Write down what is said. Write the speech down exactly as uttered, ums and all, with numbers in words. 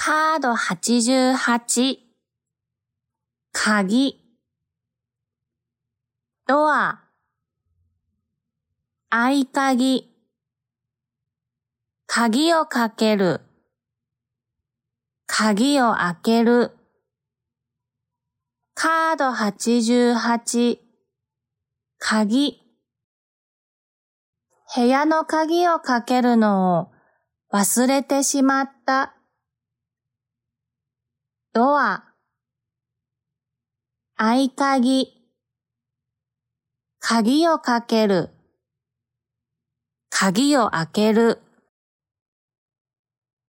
カードはちじゅうはち、鍵、ドア、合鍵、鍵をかける、鍵を開ける。カードはちじゅうはち、鍵。部屋の鍵をかけるのを忘れてしまった。ドア、合鍵、鍵をかける、鍵を開ける。